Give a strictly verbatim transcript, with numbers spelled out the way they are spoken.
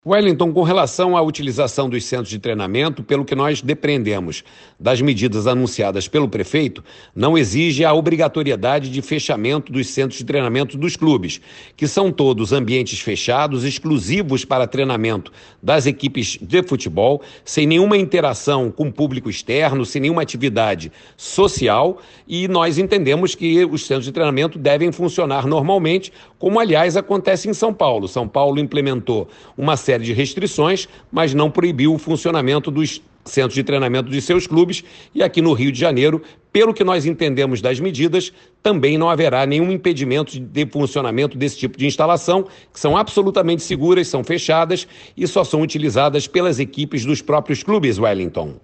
Wellington, com relação à utilização dos centros de treinamento, pelo que nós depreendemos das medidas anunciadas pelo prefeito, não exige a obrigatoriedade de fechamento dos centros de treinamento dos clubes, que são todos ambientes fechados, exclusivos para treinamento das equipes de futebol, sem nenhuma interação com o público externo, sem nenhuma atividade social, e nós entendemos que os centros de treinamento devem funcionar normalmente, como aliás acontece em São Paulo. São Paulo implementou uma série série de restrições, mas não proibiu o funcionamento dos centros de treinamento de seus clubes, e aqui no Rio de Janeiro, pelo que nós entendemos das medidas, também não haverá nenhum impedimento de funcionamento desse tipo de instalação, que são absolutamente seguras, são fechadas e só são utilizadas pelas equipes dos próprios clubes, Wellington.